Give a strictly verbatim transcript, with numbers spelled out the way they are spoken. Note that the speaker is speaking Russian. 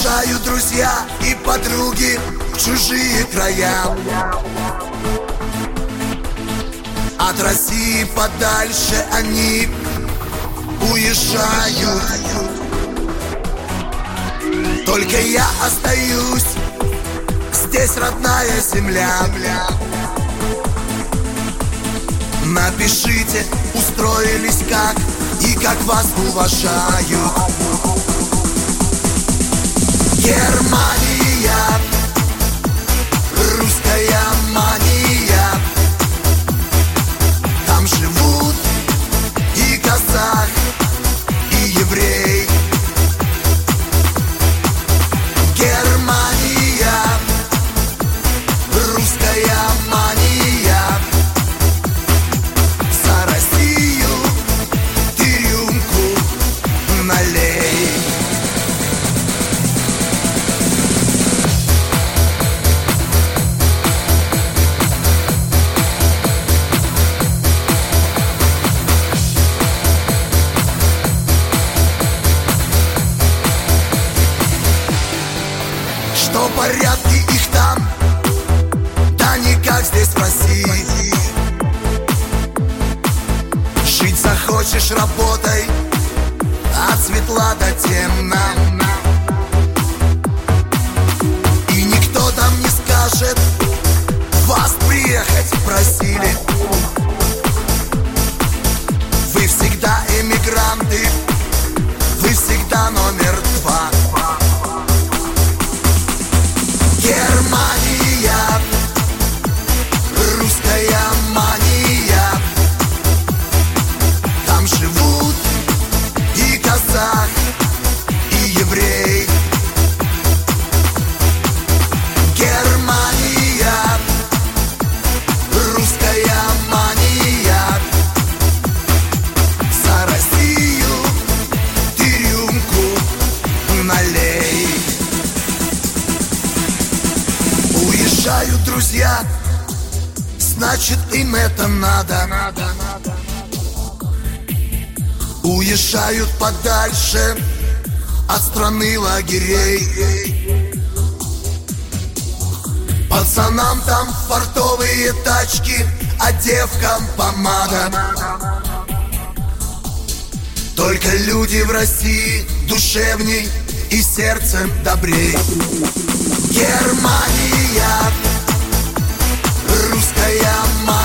Уезжают друзья и подруги в чужие края. От России подальше они уезжают. Только я остаюсь, здесь родная земля. Напишите, устроились как и как вас уважают. Германия, русская мания. Там живут и казах, и еврей. Германия, русская мания. За Россию ты рюмку налей. Что порядки их там, да не как здесь в России. Жить захочешь — работай, от светла до темна. И никто там не скажет, вас приехать просили. Вы всегда эмигранты, вы всегда номер два. Германия, русская мания. Там живут и казах, и еврей. Германия, русская мания. За Россию ты рюмку налей. Уезжают друзья, значит им это надо. Уезжают подальше от страны лагерей. Пацанам там портовые тачки, а девкам помада. Только люди в России душевней и сердцем добрей. Германия, русская мать.